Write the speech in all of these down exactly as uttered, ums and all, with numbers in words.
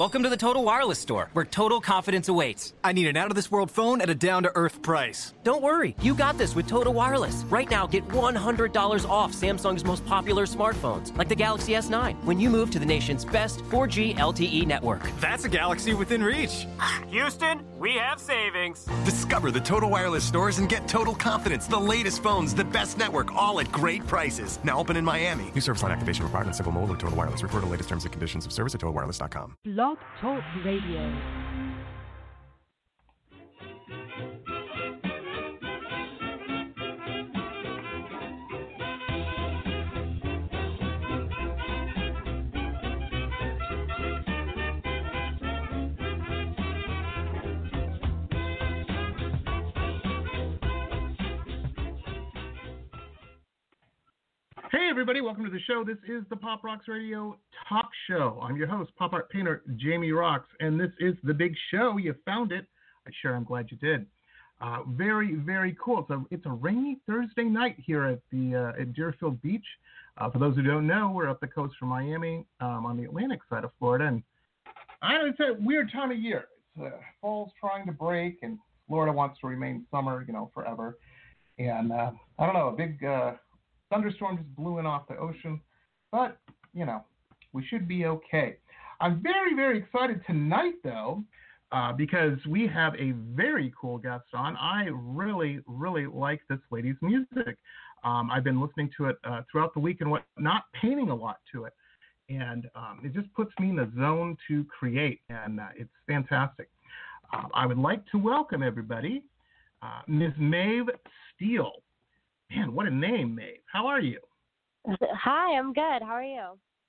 Welcome to the Total Wireless store, where total confidence awaits. I need an out-of-this-world phone at a down-to-earth price. Don't worry, you got this with Total Wireless. Right now, get one hundred dollars off Samsung's most popular smartphones, like the Galaxy S nine, when you move to the nation's best four G L T E network. That's a Galaxy within reach. Houston, we have savings. Discover the Total Wireless stores and get total confidence. The latest phones, the best network, all at great prices. Now open in Miami. New service line activation requirements. Simple mobile or Total Wireless. Refer to latest terms and conditions of service at total wireless dot com. Blog Talk Radio. Hey everybody, welcome to the show. This is the Pop Rocks Radio Talk Show. I'm your host, pop art painter Jamie Rocks, and this is the big show. You found it. I sure am glad you did. Uh, very, very cool. So it's a rainy Thursday night here at the uh, at Deerfield Beach. Uh, for those who don't know, we're up the coast from Miami, um, on the Atlantic side of Florida, and I know it's a weird time of year. It's uh, fall's trying to break, and Florida wants to remain summer, you know, forever. And uh, I don't know, a big uh, thunderstorm just blew in off the ocean, but, you know, we should be okay. I'm very, very excited tonight, though, uh, because we have a very cool guest on. I really, really like this lady's music. Um, I've been listening to it uh, throughout the week and whatnot, painting a lot to it. And um, it just puts me in the zone to create, and uh, it's fantastic. Uh, I would like to welcome everybody, uh, Miz Maeve Steele. Man, what a name, Maeve. How are you? Hi, I'm good. How are you?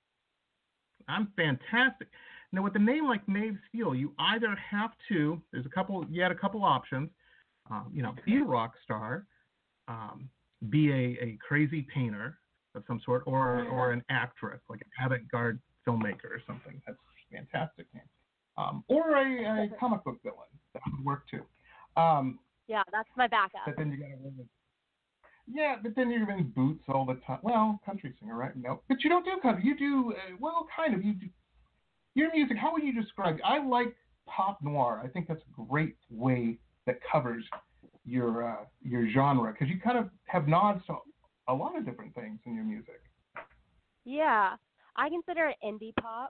I'm fantastic. Now, with a name like Maeve Steele, you either have to, there's a couple, you had a couple options, um, you know, be a rock star, um, be a, a crazy painter of some sort, or or an actress, like an avant-garde filmmaker or something. That's a fantastic name. Um, or a, a comic book villain. That would work too. Um, yeah, that's my backup. But then you got to Yeah, but then you're in boots all the time. Well, country singer, right? No, but you don't do country. You do uh, well, kind of. You do your music. How would you describe it? I like pop noir. I think that's a great way that covers your uh, your genre, because you kind of have nods to a lot of different things in your music. Yeah, I consider it indie pop.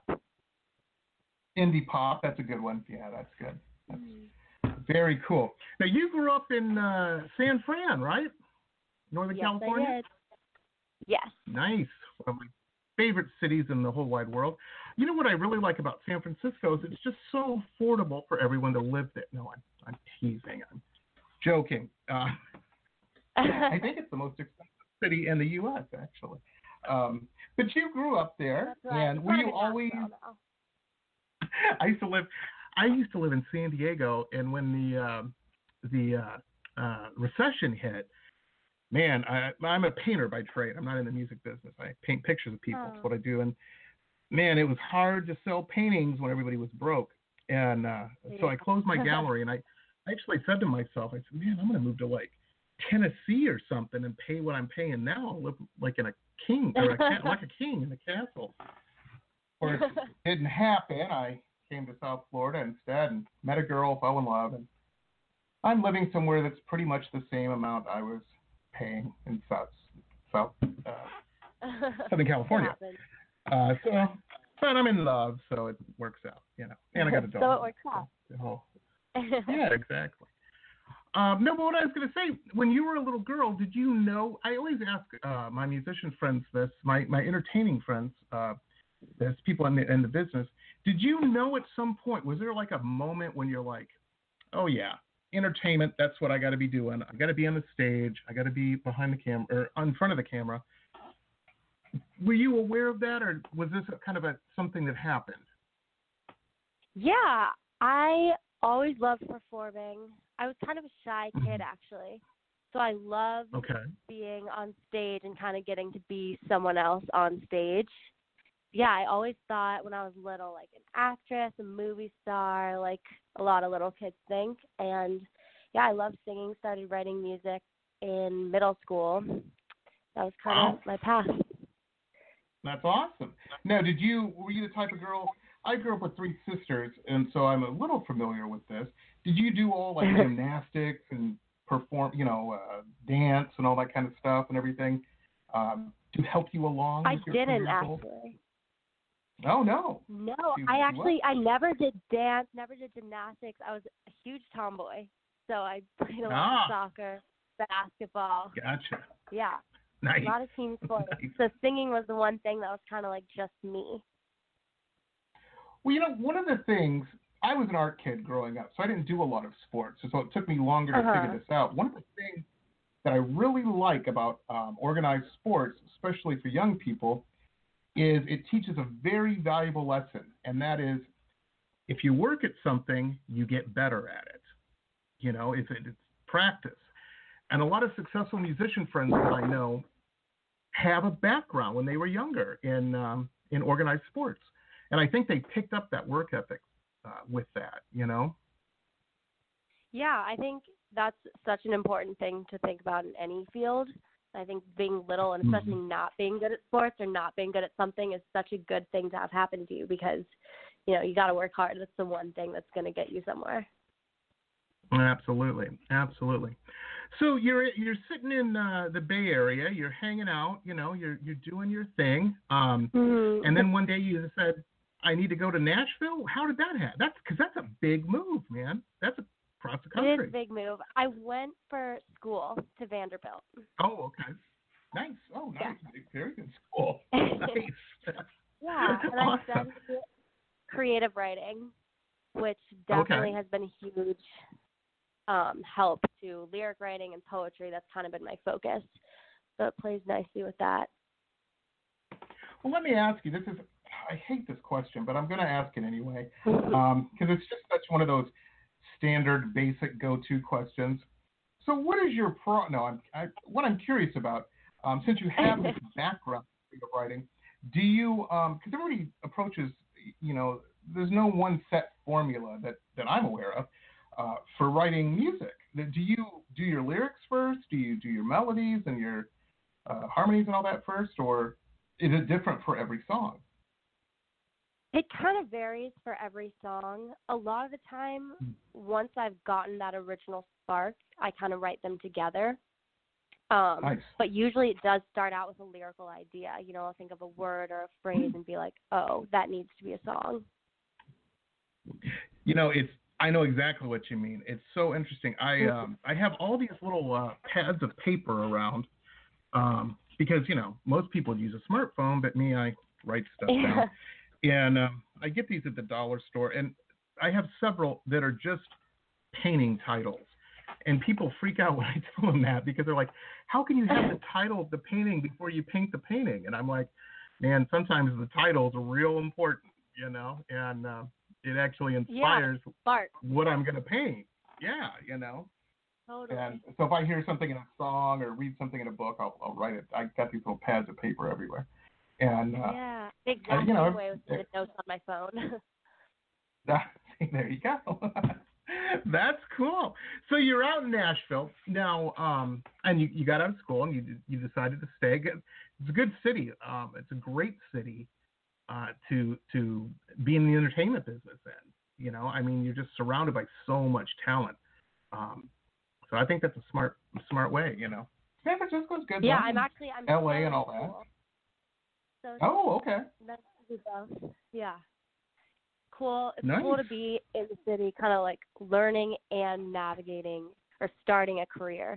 Indie pop. That's a good one. Yeah, that's good. That's mm. very cool. Now, you grew up in uh, San Fran, right? Northern yes, California? I did. Yes. Nice. One of my favorite cities in the whole wide world. You know what I really like about San Francisco is it's just so affordable for everyone to live there. No, I'm, I'm teasing. I'm joking. Uh, I think it's the most expensive city in the U S, actually. Um, but you grew up there, That's right. and were you always... I used to live... I used to live in San Diego, and when the uh, the uh, uh, recession hit, man, I, I'm a painter by trade. I'm not in the music business. I paint pictures of people. Oh. That's what I do. And, man, it was hard to sell paintings when everybody was broke. And uh, yeah. so I closed my gallery, and I, I actually said to myself, I said, man, I'm going to move to, like, Tennessee or something and pay what I'm paying now. I'll live like in a king, or a, like a king in a castle. Of course, it didn't happen. I came to South Florida instead and met a girl, fell in love, and I'm living somewhere that's pretty much the same amount I was paying in South, South uh, Southern California. Uh, so, but I'm in love, so it works out, you know. And I got a dog. So it works out. So, yeah, exactly. Um, no, but what I was going to say, when you were a little girl, did you know? I always ask uh, my musician friends this, my my entertaining friends, uh, this people in the in the business. Did you know at some point? Was there like a moment when you're like, oh yeah, entertainment, that's what I got to be doing. I got to be on the stage. I got to be behind the camera or in front of the camera. Were you aware of that, or was this kind of a something that happened? Yeah, I always loved performing. I was kind of a shy kid, actually. So I loved okay. being on stage and kind of getting to be someone else on stage. Yeah, I always thought when I was little, like an actress, a movie star, like a lot of little kids think. And, yeah, I loved singing, started writing music in middle school. That was kind wow. of my path. That's awesome. Now, did you, were you the type of girl, I grew up with three sisters, and so I'm a little familiar with this. Did you do all like gymnastics and perform, you know, uh, dance and all that kind of stuff and everything um, to help you along? I with your didn't career goals? actually. Oh no. No, You- I you actually I never did dance, never did gymnastics. I was a huge tomboy, so I played a lot Ah. of soccer, basketball. Gotcha. Yeah, Nice. a lot of team sports. Nice. So singing was the one thing that was kind of like just me. Well, you know, one of the things, I was an art kid growing up, so I didn't do a lot of sports, so it took me longer to Uh-huh. figure this out. One of the things that I really like about um, organized sports, especially for young people, is it teaches a very valuable lesson, and that is if you work at something, you get better at it. You know, if it, it's practice. And a lot of successful musician friends that I know have a background when they were younger in um, in organized sports. And I think they picked up that work ethic uh, with that, you know? Yeah, I think that's such an important thing to think about in any field. I think being little and especially Mm-hmm. not being good at sports or not being good at something is such a good thing to have happen to you because, you know, you got to work hard. That's the one thing that's going to get you somewhere. Absolutely, absolutely. So you're you're sitting in uh, the Bay Area, you're hanging out, you know, you're you're doing your thing, um, Mm-hmm. and then one day you said, "I need to go to Nashville." How did that happen? That's because that's a big move, man. That's across the It is country. a big move. I went for school to Vanderbilt. Oh, okay, nice. Oh, nice, Yeah. very good school. Nice. Yeah, and I Awesome. studied creative writing, which definitely Okay. has been a huge um, help to lyric writing and poetry. That's kind of been my focus. So it plays nicely with that. Well, let me ask you. This is I hate this question, but I'm going to ask it anyway Mm-hmm. because it's just such one of those standard, basic go-to questions. So, what is your pro? No, I'm. I, what I'm curious about, um, since you have this background in creative writing, do you? Because everybody approaches, you know, there's no one set formula that that I'm aware of uh, for writing music. Do you do your lyrics first? Do you do your melodies and your uh, harmonies and all that first, or is it different for every song? It kind of varies for every song. A lot of the time, once I've gotten that original spark, I kind of write them together. Um, Nice. But usually it does start out with a lyrical idea. You know, I'll think of a word or a phrase and be like, oh, that needs to be a song. You know, it's. I know exactly what you mean. It's so interesting. I um, I have all these little uh, pads of paper around um, because you know most people use a smartphone, but me, I write stuff down. And um, I get these at the dollar store, and I have several that are just painting titles. And people freak out when I tell them that because they're like, how can you have the title of the painting before you paint the painting? And I'm like, man, sometimes the titles are real important, you know, and uh, it actually inspires Yeah, spark. what I'm going to paint. Yeah, you know. Totally. And so if I hear something in a song or read something in a book, I'll, I'll write it. I got these little pads of paper everywhere. And uh, yeah, exactly you know, the way with the notes on my phone. see, there you go. That's cool. So you're out in Nashville now, um, and you, you got out of school and you you decided to stay. It's a good city. Um, it's a great city uh, to to be in the entertainment business in. You know, I mean, you're just surrounded by so much talent. Um, so I think that's a smart smart way. You know, San Francisco's good. Yeah, though. I'm actually I'm L A still and in all that. school. So Oh, okay. that's good both. Yeah. Cool. It's Nice. cool to be in the city, kind of like learning and navigating or starting a career.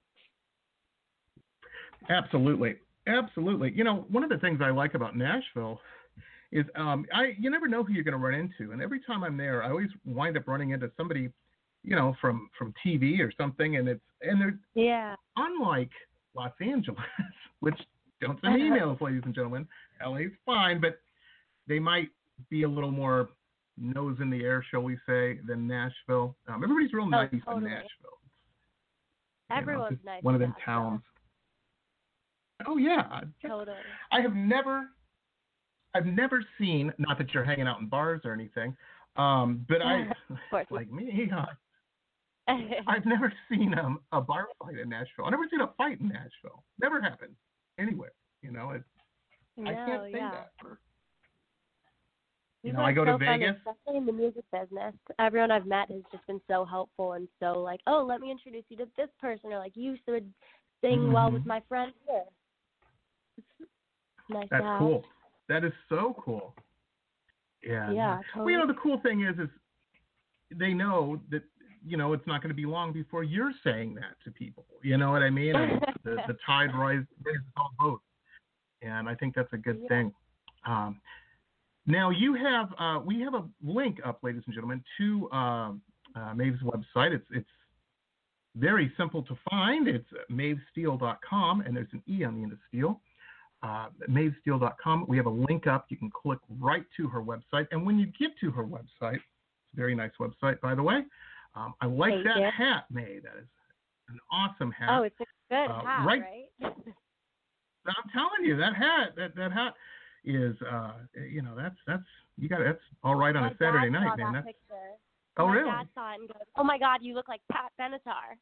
Absolutely, absolutely. You know, one of the things I like about Nashville is um, I you never know who you're going to run into, and every time I'm there, I always wind up running into somebody, you know, from from T V or something, and it's and they're Yeah. unlike Los Angeles, which don't send me emails, ladies and gentlemen. L A's fine, but they might be a little more nose in the air, shall we say, than Nashville. Um, everybody's real Oh, nice in totally. Nashville. You know, Everyone's just nice. One of in them Nashville. towns. Oh yeah, Totally. I have never, I've never seen. Not that you're hanging out in bars or anything, um, but I, Of course. like me, uh, I've never seen um, a bar fight in Nashville. I've never seen a fight in Nashville. Never happened anywhere. You know, it, no, I can't say yeah. that for. You People know, are I go so to fun, Vegas. especially in the music business. Everyone I've met has just been so helpful and so like, oh, let me introduce you to this person, or like, you should sing Mm-hmm. well with my friend here. It's nice That's to have. cool. That is so cool. Yeah. Yeah, Well, you know, totally. the cool thing is, is they know that, you know, it's not going to be long before you're saying that to people. You know what I mean? And the, the tide rises all boats. And I think that's a good Yeah. thing. Um, now, you have, uh, we have a link up, ladies and gentlemen, to uh, uh, Maeve's website. It's, it's very simple to find. It's maeve steele dot com, and there's an E on the end of Steele. Uh, maeve steele dot com. We have a link up. You can click right to her website. And when you get to her website, it's a very nice website, by the way. Um, I like Thank that you. hat, May. That is an awesome hat. Oh, it's a good Uh, hat, right- right? I'm telling you, that hat, that, that hat is, uh, you know, that's that's you got that's all right on My a Saturday dad night, saw man. that That's, picture. oh, My really? dad saw it and goes, "Oh my God, you look like Pat Benatar."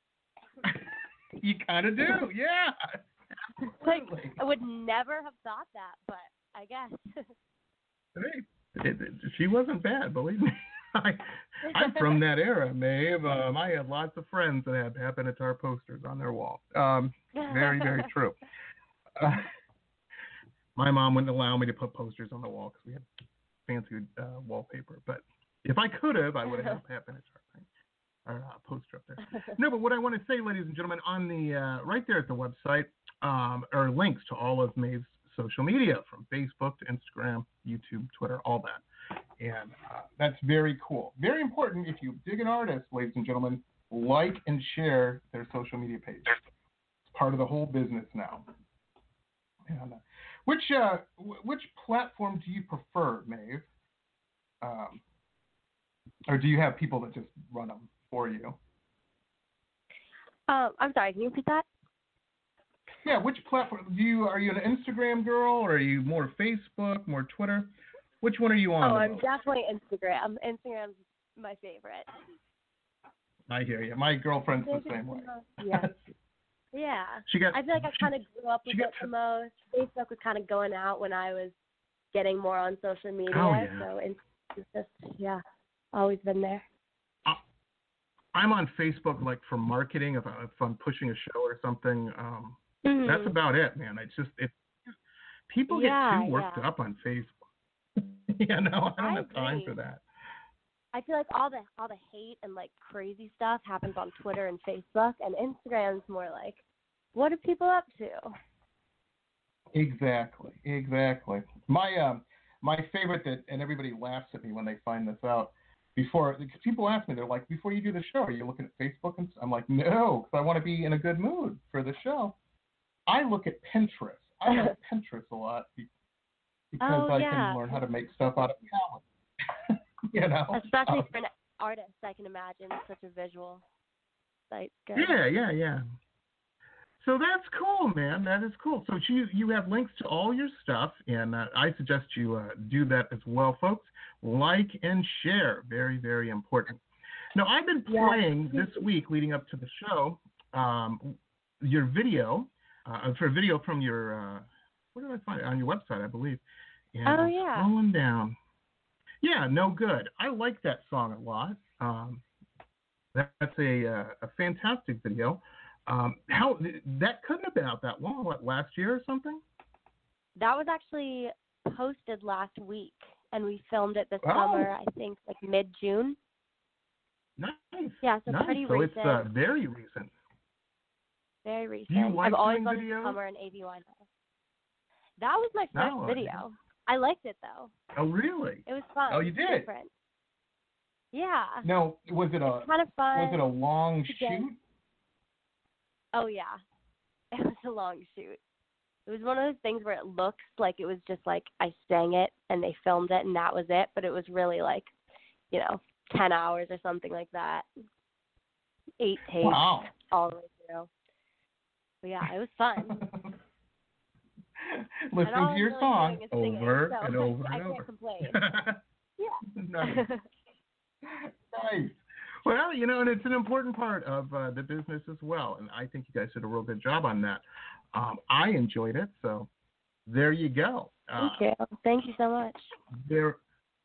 You kind of do, yeah. Like, Absolutely. I would never have thought that, but I guess. Hey, it, it, she wasn't bad, believe me. I, I'm from that era, Maeve. Um, I had lots of friends that had Pat Benatar posters on their wall. Um, very, very true. Uh, my mom wouldn't allow me to put posters on the wall because we had fancy uh, wallpaper. But if I could have, I would have had a Pat Benatar thing or uh, poster up there. No, but what I want to say, ladies and gentlemen, on the uh, right there at the website um, are links to all of Maeve's social media, from Facebook to Instagram, YouTube, Twitter, all that. And uh, that's very cool. Very important. If you dig an artist, ladies and gentlemen, like and share their social media page. It's part of the whole business now. And, uh, which uh, w- which platform do you prefer, Maeve? Um, or do you have people that just run them for you? Um, I'm sorry, can you repeat that? Yeah, which platform do you? Are you an Instagram girl, or are you more Facebook, more Twitter? Which one are you on? Oh, the I'm most? definitely Instagram. Instagram's my favorite. I hear you. My girlfriend's the same way. Yeah. Yeah. She got. I feel like I she- kind of grew up with she it got- the most. Facebook was kind of going out when I was getting more on social media. Oh, yeah. So it's it's just, yeah, always been there. I'm on Facebook like for marketing. If, I, if I'm pushing a show or something, um, Mhm. that's about it, man. It's just it. People get Yeah, too worked yeah. up on Facebook. you know, I don't I have time agree. for that. I feel like all the all the hate and like crazy stuff happens on Twitter and Facebook, and Instagram's more like, what are people up to? Exactly, exactly. My um, my favorite that, and everybody laughs at me when they find this out. Before, because people ask me, they're like, before you do the show, are you looking at Facebook? And I'm like, no, because I want to be in a good mood for the show. I look at Pinterest. I look at Pinterest a lot be- because Oh, I yeah. can learn how to make stuff out of talent. you know, Especially Um, for an artist, I can imagine such a visual site. Good. Yeah, yeah, yeah. So that's cool, man. That is cool. So you you have links to all your stuff, and uh, I suggest you uh, do that as well, folks. Like and share. Very, very important. Now, I've been Yeah. playing this week leading up to the show um, your video, uh, for a video from your, uh, where did I find it? On your website, I believe. And Oh, I'm yeah. scrolling down. Yeah, No Good. I like that song a lot. Um, that, that's a, uh, a fantastic video. Um, how that couldn't have been out that long, what, last year or something? That was actually posted last week, and we filmed it this Oh. summer, I think, like mid-June. Nice. Yeah, so nice. pretty so recent. it's uh, very recent. Very recent. you like I've always doing wanted videos? to cover an A V Winehouse. That was my first No, I video. I liked it, though. Oh, really? It was fun. Oh, you did? Different. Yeah. No, was it a Kind of fun. was it a long to get- shoot? Oh, yeah. It was a long shoot. It was one of those things where it looks like it was just like I sang it and they filmed it and that was it, but it was really like, you know, ten hours or something like that. Eight takes Wow. all the way through. But yeah, it was fun. Listening And all to I'm your really song doing is singing, over so and over I and can't over. complain. Yeah. Nice. Nice. Well, you know, and it's an important part of uh, the business as well, and I think you guys did a real good job on that. Um, I enjoyed it, so there you go. Uh, Thank you. Thank you so much. There,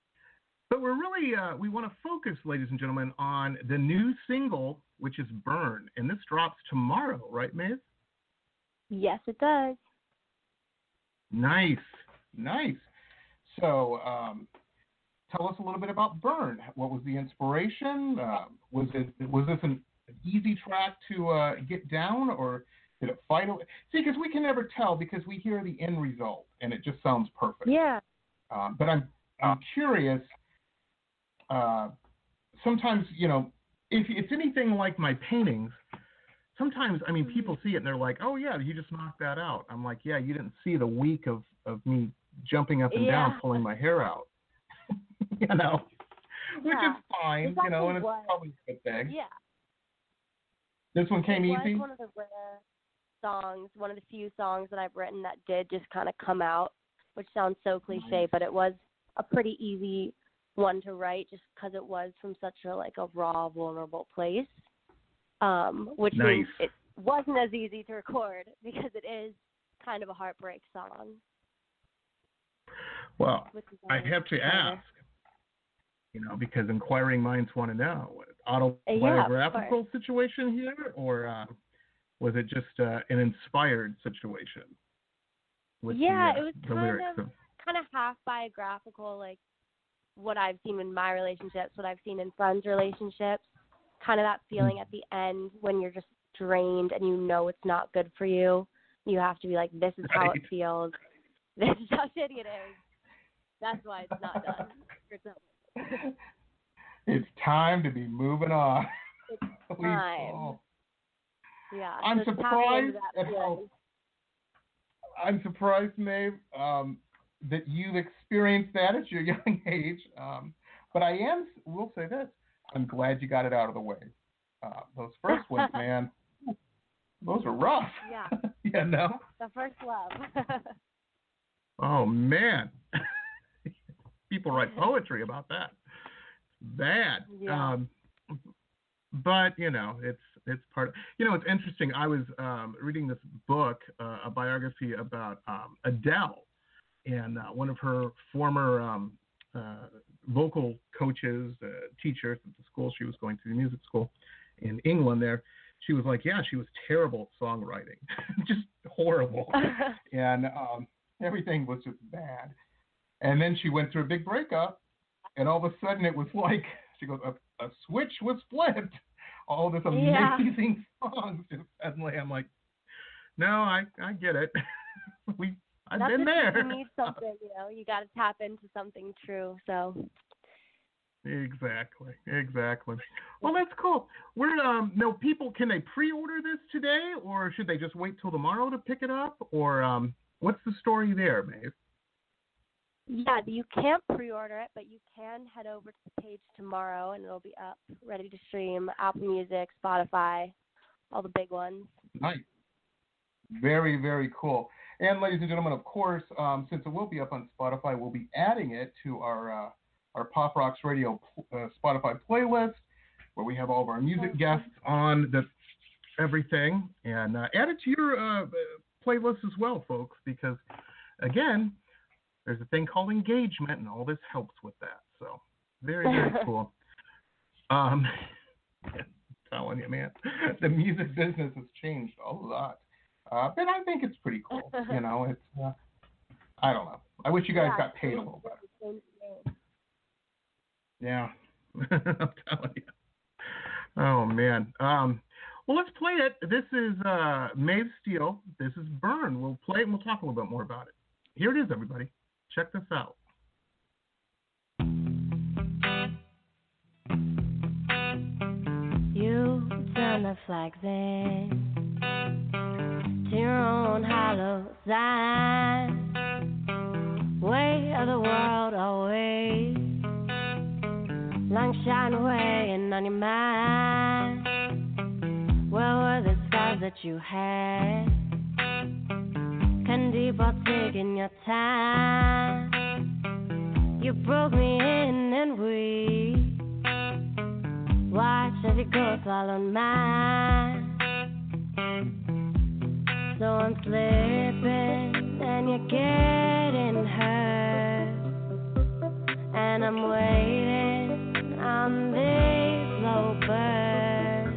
But we're really, uh, we want to focus, ladies and gentlemen, on the new single, which is Burn. And this drops tomorrow, right, Maeve? Yes, it does. Nice, nice. So um, tell us a little bit about Burn. What was the inspiration? Uh, was it was this an easy track to uh, get down, or did it fight? See, because we can never tell because we hear the end result, and it just sounds perfect. Yeah. Um, but I'm I'm curious. Uh, sometimes, you know, if it's anything like my paintings, sometimes, I mean, people see it and they're like, oh, yeah, you just knocked that out. I'm like, yeah, you didn't see the week of, of me jumping up and yeah. down, pulling my hair out, you know, which yeah. is fine, it's you know, and it's was. probably a good thing. Yeah. This one came it easy? was one of the rare songs, one of the few songs that I've written that did just kind of come out, which sounds so cliche, nice. But it was a pretty easy one to write just because it was from such a, like, a raw, vulnerable place. Um, which nice. means it wasn't as easy to record because it is kind of a heartbreak song. Well, I have to ask, you know, because inquiring minds want to know, autobiographical yeah, situation here, or uh, was it just uh, an inspired situation? With yeah, the, uh, it was the kind lyrics of, of kind of half biographical, like what I've seen in my relationships, what I've seen in friends' relationships. Kind of that feeling at the end when you're just drained and you know it's not good for you. You have to be like, this is how right. it feels. This is how shitty it is. That's why it's not done. It's time to be moving on. It's time. Yeah. I'm so surprised at how, I'm surprised, Maeve, um, that you've experienced that at your young age. Um, but I am, will say this. I'm glad you got it out of the way. Uh, those first ones, man, those are rough. Yeah. you know? The first love. Oh, man. People write poetry about that. Bad. Yeah. Um, but, you know, it's it's part of, you know, it's interesting. I was um, reading this book, uh, a biography about um, Adele, and uh, one of her former um, uh, vocal coaches, uh, teachers at the school she was going to, the music school in England there, she was like, yeah, she was terrible at songwriting, just horrible. and um, everything was just bad. And then she went through a big breakup, and all of a sudden it was like, she goes, a, a switch was flipped. All this amazing yeah. songs. Just suddenly I'm like, no, I, I get it. we I've That's been there. You need something, you know. You got to tap into something true. So. Exactly. Exactly. Well, that's cool. We're um. No, people, can they pre-order this today, or should they just wait till tomorrow to pick it up, or um? What's the story there, Maeve? Yeah, you can't pre-order it, but you can head over to the page tomorrow, and it'll be up, ready to stream. Apple Music, Spotify, all the big ones. Nice. Very, very cool. And ladies and gentlemen, of course, um, since it will be up on Spotify, we'll be adding it to our uh, our Pop Rocks Radio uh, Spotify playlist, where we have all of our music guests on the everything, and uh, add it to your uh, playlist as well, folks, because again, there's a thing called engagement, and all this helps with that. So very, very cool. Um, I'm telling you, man, the music business has changed a lot. Uh, but I think it's pretty cool. You know, it's, uh, I don't know. I wish you guys yeah, got paid a little better. Yeah. I'm telling you. Oh, man. Um, well, let's play it. This is uh, Maeve Steele. This is Burn. We'll play it and we'll talk a little bit more about it. Here it is, everybody. Check this out. You turn the flags in to your own hollow sign. Way of the world always long shine away and on your mind. Where were the scars that you had? Can deep or taking your time. You broke me in and we watched as your ghost followed mine. So I'm slipping and you're getting hurt, and And I'm waiting on these slow birds.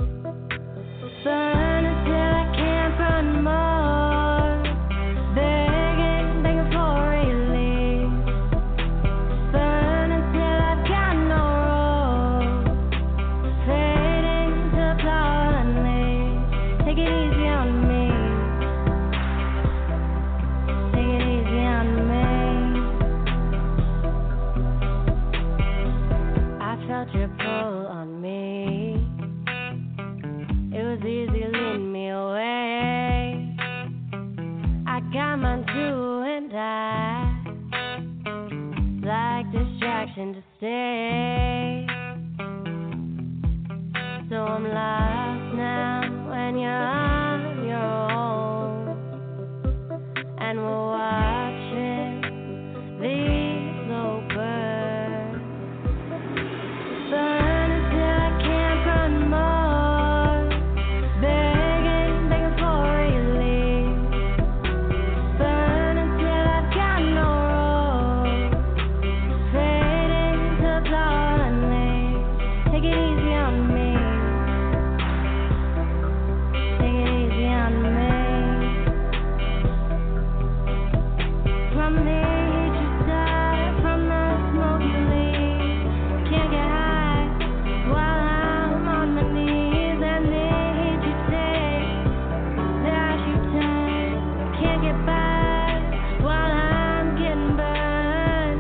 Burn until I can't burn more. Begging, begging for relief. Burn until I've got no road. Fading to cloud and leave. Take it easy on me. Take it easy on me. I felt your pull on me. It was easy to lead me away. I got mine too, and I like distraction to stay. So I'm lost now when you're on your own, and we're watching these slow burn. Burn until I can't burn more. Begging, begging for relief. Burn until I've got no road. Fading to cloud and leave. Take it easy on me. Take it easy on me. From the heat you start, from the smoke you leave. Can't get high while I'm on my knees, and the heat you take, the eyes you turn. Can't get by while I'm getting burned.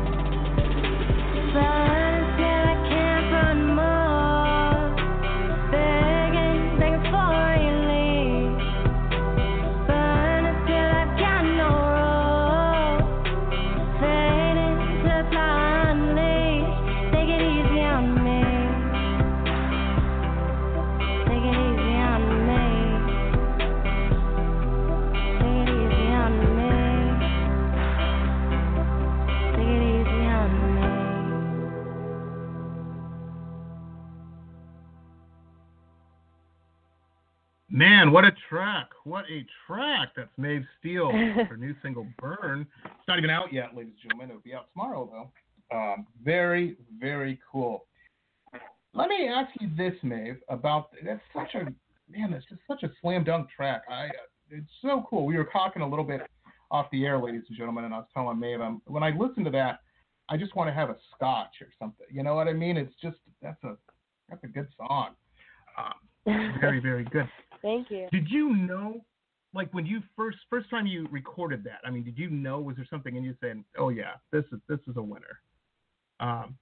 Burn until I can't burn more. Begging, begging for relief. Burn until I've got no road. Fading to cloud and leave. Take it easy on me. Take it easy on me. Take it easy on me. Take it easy on me. Man, what a track. What a track. That's Maeve Steele, her new single, Burn. It's not even out yet, ladies and gentlemen. It'll be out tomorrow, though. Um, very, very cool. Let me ask you this, Maeve, about, that's such a, man, that's just such a slam dunk track. I, it's so cool. We were talking a little bit off the air, ladies and gentlemen, and I was telling Maeve, um, when I listen to that, I just want to have a scotch or something. You know what I mean? It's just, that's a, that's a good song. Um, very, very good. Thank you. Did you know, like when you first first time you recorded that? I mean, did you know? Was there something in you saying, "Oh yeah, this is this is a winner"? Um,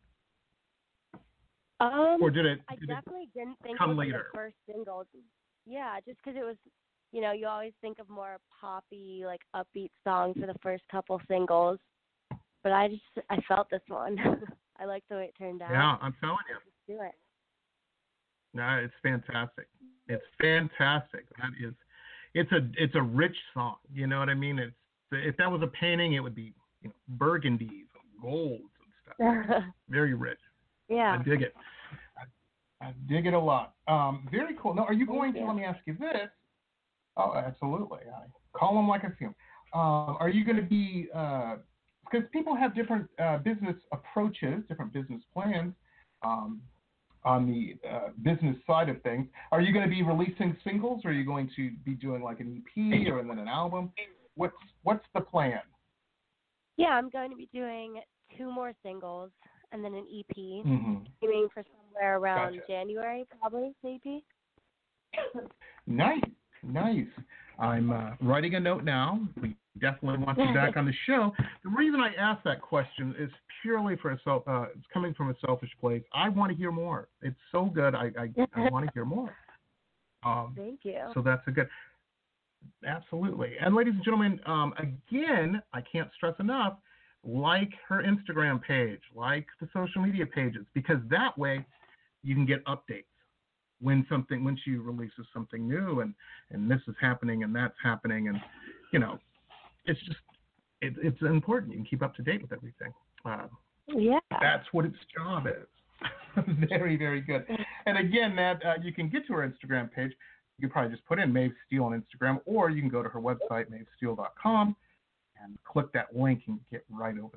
Um, or did it? I Did definitely didn't think come it was later? the first single. Yeah, just because it was, you know, you always think of more poppy, like upbeat songs for the first couple singles. But I just, I felt this one. I like the way it turned out. Yeah, I'm telling you. Let's do it. No, it's fantastic. It's fantastic. That is, it's a it's a rich song. You know what I mean? It's if that was a painting, it would be, you know, burgundies and golds and stuff. Very rich. Yeah. I dig it. I, I dig it a lot. Um, very cool. Now, are you going Thank to, you. let me ask you this. Oh, absolutely. I call them like I see them. Um, are you going to be, because uh, people have different uh, business approaches, different business plans um, on the uh, business side of things. Are you going to be releasing singles, or are you going to be doing like an E P or then an album? What's, what's the plan? Yeah, I'm going to be doing two more singles and then an E P. Mm-hmm. Aiming for somewhere around Gotcha. January, probably, the E P. Nice, nice. I'm uh, writing a note now. We definitely want you back on the show. The reason I asked that question is purely for a self. Uh, it's coming from a selfish place. I want to hear more. It's so good. I I, I want to hear more. Um, Thank you. So that's a good. Absolutely. And ladies and gentlemen, um, again, I can't stress enough. Like her Instagram page, like the social media pages, because that way you can get updates when something, when she releases something new, and, and this is happening and that's happening, and you know, it's just it, it's important. You can keep up to date with everything. Uh, Yeah. That's what its job is. Very, very good. And again, that uh, you can get to her Instagram page. You can probably just put in Maeve Steele on Instagram, or you can go to her website, maeve steele dot com, and click that link and get right over there.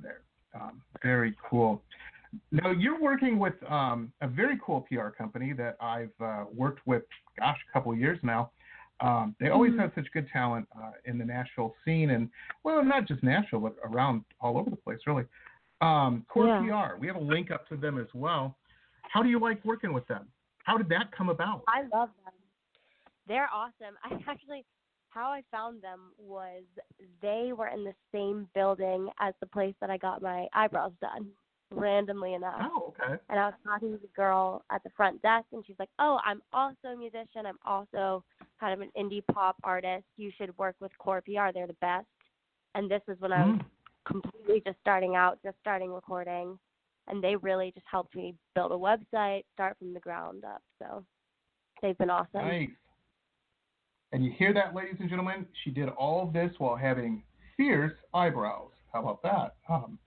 Um, very cool. Now, you're working with um, a very cool P R company that I've uh, worked with, gosh, a couple of years now. Um, they always Mhm. have such good talent uh, in the Nashville scene, and, well, not just Nashville, but around all over the place, really. Um, Core Yeah. P R, we have a link up to them as well. How do you like working with them? How did that come about? I love them. They're awesome. I actually, how I found them was they were in the same building as the place that I got my eyebrows done, randomly enough. Oh, okay. And I was talking to the girl at the front desk, and she's like, oh, I'm also a musician. I'm also kind of an indie pop artist. You should work with Core P R. They're the best. And this is when I was Mm. completely just starting out, just starting recording. And they really just helped me build a website, start from the ground up. So they've been awesome. Nice. And you hear that, ladies and gentlemen? She did all of this while having fierce eyebrows. How about that? Um,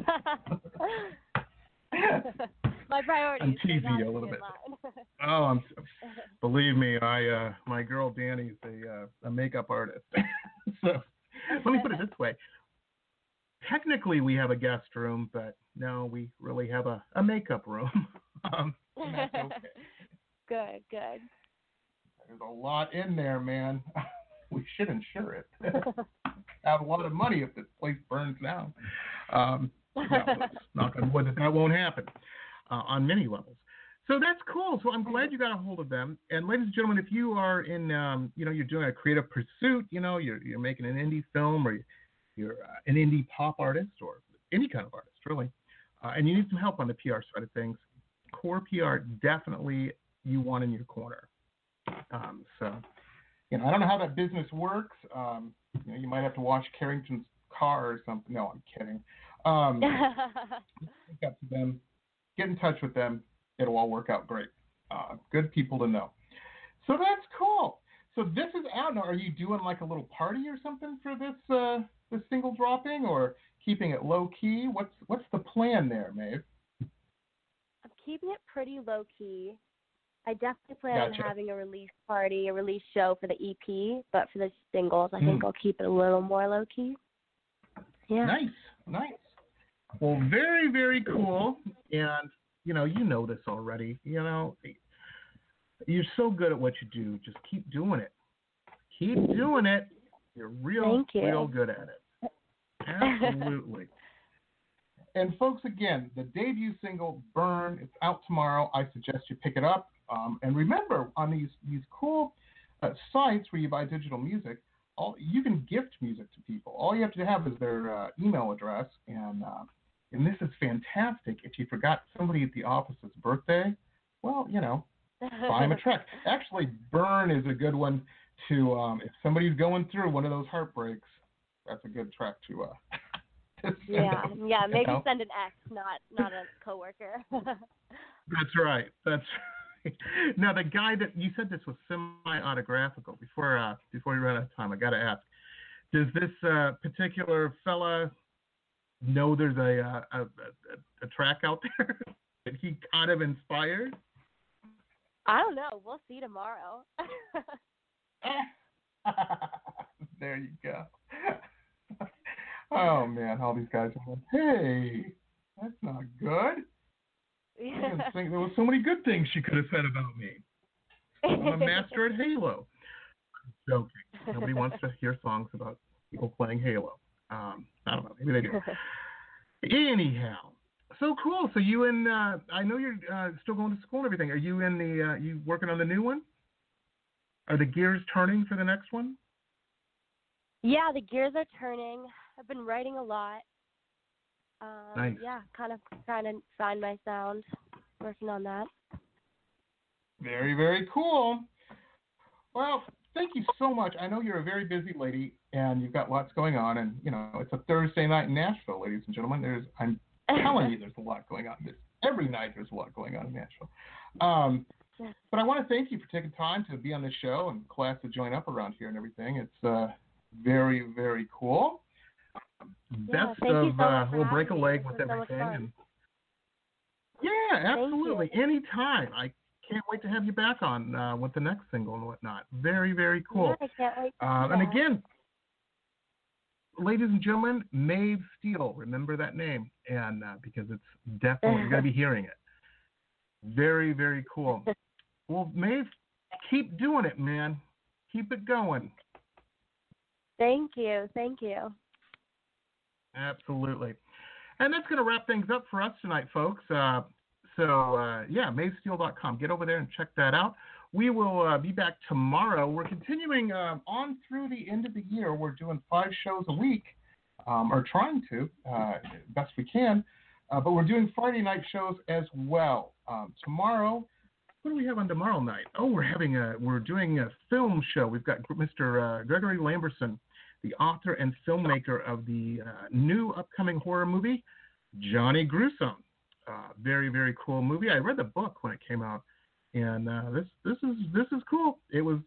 My priorities. I'm teasing they you a gotta little be in bit. line. Oh, I'm, believe me, I uh, my girl Danny's a uh, a makeup artist. So let me put it this way: technically, we have a guest room, but no, we really have a, a makeup room. um, and that's okay. Good, good. There's a lot in there, man. We should insure it. Have a lot of money if this place burns down. Um, no, let's knock on wood that that won't happen uh, on many levels. So that's cool. So I'm glad you got a hold of them. And ladies and gentlemen, if you are in, um, you know, you're doing a creative pursuit, you know, you're you're making an indie film, or you're uh, an indie pop artist, or any kind of artist, really, uh, and you need some help on the P R side of things, Core P R definitely you want in your corner. Um, so, you know, I don't know how that business works. Um, you know, you might have to wash Carrington's car or something. No, I'm kidding. Um, look up to them, get in touch with them. It'll all work out great. Uh, good people to know. So that's cool. So this is out now. Are you doing like a little party or something for this uh, this single dropping, or keeping it low key? What's what's the plan there, Maeve? I'm keeping it pretty low key. I definitely plan Gotcha. on having a release party, a release show for the E P, but for the singles, I Mm. think I'll keep it a little more low key. Yeah. Nice, nice. Well, very, very cool. And, you know, you know this already. You know, you're so good at what you do. Just keep doing it. Keep doing it. You're real, Thank you. real good at it. Absolutely. And, folks, again, the debut single, Burn, it's out tomorrow. I suggest you pick it up. Um, and remember, on these, these cool uh, sites where you buy digital music, all, you can gift music to people. All you have to have is their uh, email address. And uh, and this is fantastic. If you forgot somebody at the office's birthday, well, you know, buy them a track. Actually, Burn is a good one to, um, if somebody's going through one of those heartbreaks, that's a good track to, uh, to send Yeah, them, yeah. you Maybe know? send an ex, not not a coworker. That's right. That's right. Now, the guy that you said this was semi-autographical. Before uh, before we run out of time, I got to ask: does this uh, particular fella know there's a, uh, a, a a track out there that he kind of inspired? I don't know. We'll see tomorrow. There you go. Oh man, all these guys are like, hey, that's not good. I didn't think there was so many good things she could have said about me. I'm a master at Halo. I'm joking. Nobody wants to hear songs about people playing Halo. Um, I don't know. Maybe they do. Anyhow, so cool. So you and uh, I know you're uh, still going to school and everything. Are you in the? Uh, you working on the new one? Are the gears turning for the next one? Yeah, the gears are turning. I've been writing a lot. Um, Nice. Yeah, kind of trying to find my sound, working on that. Very, very cool. Well, thank you so much. I know you're a very busy lady and you've got lots going on, and you know it's a Thursday night in Nashville, ladies and gentlemen. There's, I'm telling you, there's a lot going on. There's, every night there's a lot going on in Nashville. Um, but I want to thank you for taking time to be on this show and class to join up around here and everything. It's uh, very, very cool. Yeah, Best thank you of, so much uh, for we'll break a having me. leg This with was so much everything. fun. And yeah, absolutely. Anytime. I can't wait to have you back on uh, with the next single and whatnot. Very, very cool. Yeah, I can't wait to Um, see and that. again, ladies and gentlemen, Maeve Steele. Remember that name, and uh, because it's definitely you're going to be hearing it. Very, very cool. Well, Maeve, keep doing it, man. Keep it going. Thank you. Thank you. Absolutely. And that's going to wrap things up for us tonight, folks. Uh, so, uh, yeah, maeve steele dot com. Get over there and check that out. We will uh, be back tomorrow. We're continuing uh, on through the end of the year. We're doing five shows a week, um, or trying to, uh, best we can. Uh, but we're doing Friday night shows as well. Um, tomorrow, what do we have on tomorrow night? Oh, we're having a, we're doing a film show. We've got Mister Uh, Gregory Lamberson, the author and filmmaker of the uh, new upcoming horror movie, Johnny Gruesome. Uh, very, very cool movie. I read the book when it came out, and uh, this this is this is cool. It was.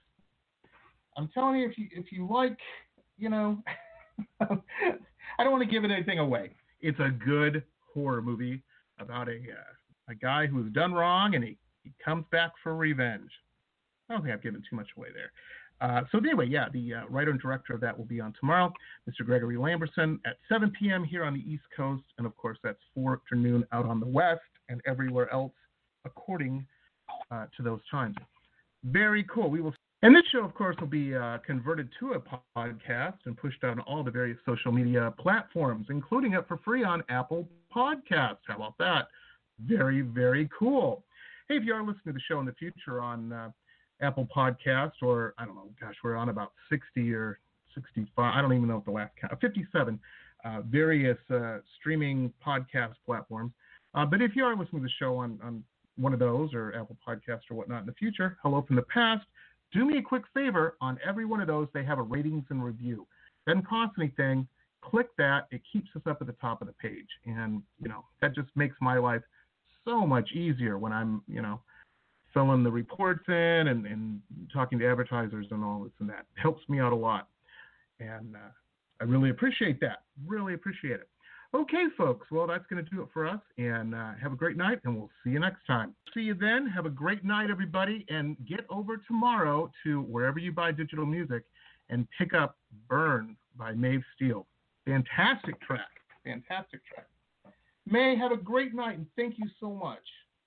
I'm telling you, if you if you like, you know, I don't want to give it anything away. It's a good horror movie about a uh, a guy who was done wrong, and he, he comes back for revenge. I don't think I've given too much away there. Uh, so anyway, yeah, the uh, writer and director of that will be on tomorrow, Mister Gregory Lamberson, at seven p.m. here on the East Coast, and of course that's four afternoon out on the West and everywhere else according uh, to those times. Very cool. We will, and this show, of course, will be uh, converted to a podcast and pushed out on all the various social media platforms, including it for free on Apple Podcasts. How about that? Very, very cool. Hey, if you are listening to the show in the future on uh, Apple Podcast, or I don't know, gosh, we're on about sixty or sixty-five, I don't even know what the last count, fifty-seven uh, various uh, streaming podcast platforms. Uh, but if you are listening to the show on, on one of those, or Apple Podcasts or whatnot in the future, hello from the past, do me a quick favor. On every one of those, they have a ratings and review. Doesn't cost anything. Click that. It keeps us up at the top of the page. And, you know, that just makes my life so much easier when I'm, you know, filling the reports in and, and talking to advertisers and all this and that. It helps me out a lot. And uh, I really appreciate that. Really appreciate it. Okay, folks. Well, that's going to do it for us. And uh, have a great night, and we'll see you next time. See you then. Have a great night, everybody. And get over tomorrow to wherever you buy digital music and pick up Burn by Maeve Steele. Fantastic track. Fantastic track. May, have a great night, and thank you so much.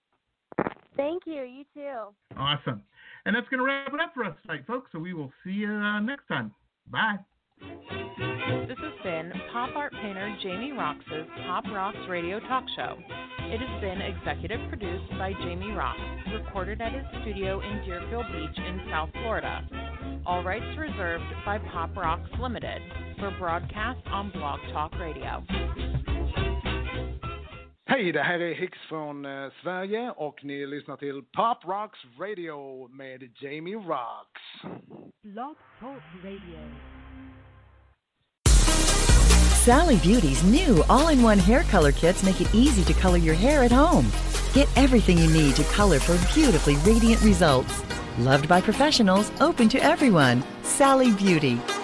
Thank you. You too. Awesome. And that's going to wrap it up for us tonight, folks. So we will see you uh, next time. Bye. This has been pop art painter Jamie Roxx's Pop Rocks Radio Talk Show. It has been executive produced by Jamie Roxx, recorded at his studio in Deerfield Beach in South Florida. All rights reserved by Pop Rocks Limited for broadcast on Blog Talk Radio. Hej, det här är Hicks från eh, Sverige och ni lyssnar till Pop Rocks Radio med Jamie Roxx. Blog Talk Radio. Sally Beauty's new all-in-one hair color kits make it easy to color your hair at home. Get everything you need to color for beautifully radiant results. Loved by professionals, open to everyone. Sally Beauty.